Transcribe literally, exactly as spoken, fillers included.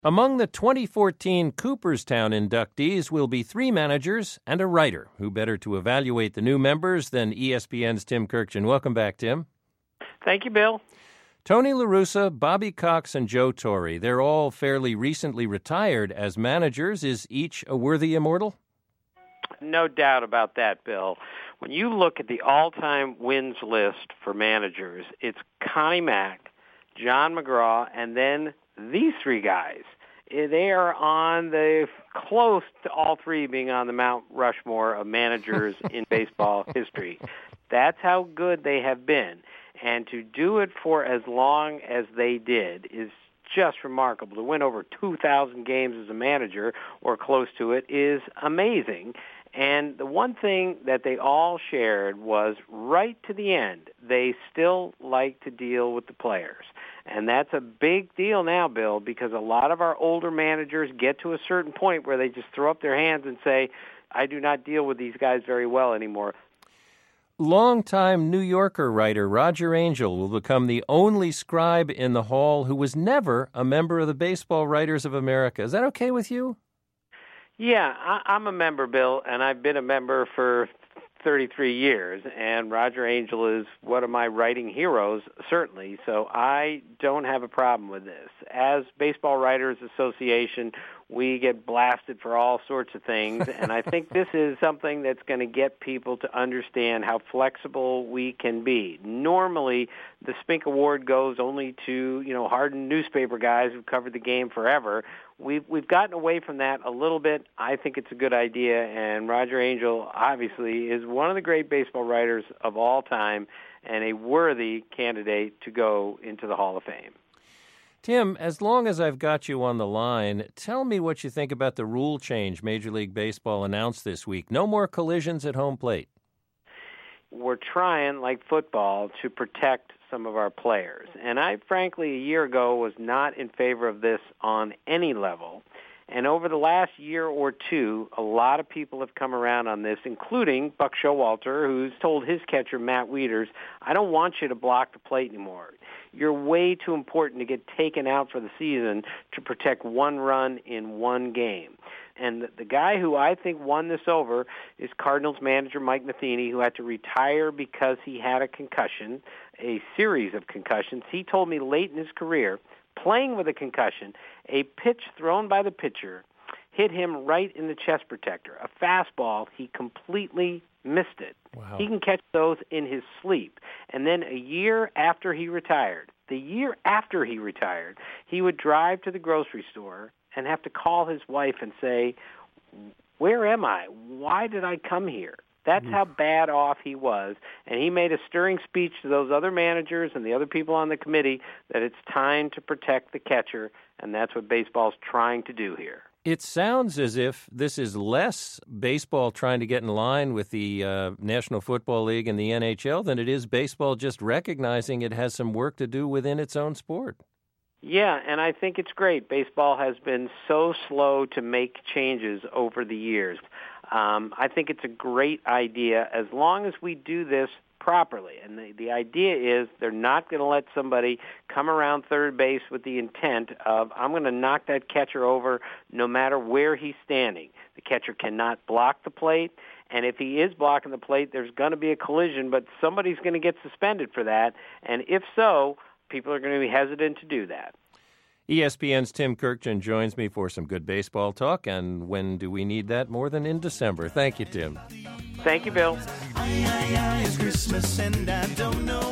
Among the twenty fourteen Cooperstown inductees will be three managers and a writer. Who better to evaluate the new members than E S P N's Tim Kurkjian? Welcome back, Tim. Thank you, Bill. Tony La Russa, Bobby Cox, and Joe Torre. They're all fairly recently retired as managers. Is each a worthy immortal? No doubt about that, Bill. When you look at the all-time wins list for managers, it's Connie Mack, John McGraw, and then these three guys. They are on the close to all three being on the Mount Rushmore of managers in baseball history. That's how good they have been. And to do it for as long as they did is just remarkable. To win over two thousand games as a manager or close to it is amazing. And the one thing that they all shared was right to the end, they still like to deal with the players. And that's a big deal now, Bill, because a lot of our older managers get to a certain point where they just throw up their hands and say, I do not deal with these guys very well anymore. Longtime New Yorker writer Roger Angell will become the only scribe in the hall who was never a member of the Baseball Writers of America. Is that okay with you? Yeah, I, I'm a member, Bill, and I've been a member for thirty-three years, and Roger Angell is one of my writing heroes, certainly, so I don't have a problem with this. As Baseball Writers Association, we get blasted for all sorts of things, and I think this is something that's going to get people to understand how flexible we can be. Normally, the Spink Award goes only to, you know, hardened newspaper guys who've covered the game forever. We've, we've gotten away from that a little bit. I think it's a good idea, and Roger Angell, obviously, is one of the great baseball writers of all time and a worthy candidate to go into the Hall of Fame. Tim, as long as I've got you on the line, tell me what you think about the rule change Major League Baseball announced this week. No more collisions at home plate. We're trying, like football, to protect some of our players. And I, frankly, a year ago was not in favor of this on any level. And over the last year or two, a lot of people have come around on this, including Buck Showalter, who's told his catcher, Matt Wieters, I don't want you to block the plate anymore. You're way too important to get taken out for the season to protect one run in one game. And the guy who I think won this over is Cardinals manager Mike Matheny, who had to retire because he had a concussion, a series of concussions. He told me late in his career, playing with a concussion, a pitch thrown by the pitcher hit him right in the chest protector. A fastball, he completely missed it. Wow. He can catch those in his sleep. And then a year after he retired, the year after he retired, he would drive to the grocery store and have to call his wife and say, where am I? Why did I come here? That's how bad off he was. And he made a stirring speech to those other managers and the other people on the committee that it's time to protect the catcher, and that's what baseball's trying to do here. It sounds as if this is less baseball trying to get in line with the uh, National Football League and the N H L than it is baseball just recognizing it has some work to do within its own sport. Yeah, and I think it's great. Baseball has been so slow to make changes over the years. Um, I think it's a great idea as long as we do this properly. And the, the idea is they're not going to let somebody come around third base with the intent of, I'm going to knock that catcher over no matter where he's standing. The catcher cannot block the plate, and if he is blocking the plate, there's going to be a collision, but somebody's going to get suspended for that. And if so, people are going to be hesitant to do that. E S P N's Tim Kurkjian joins me for some good baseball talk, and when do we need that more than in December? Thank you, Tim. Thank you, Bill. I, I, I, it's Christmas and I don't know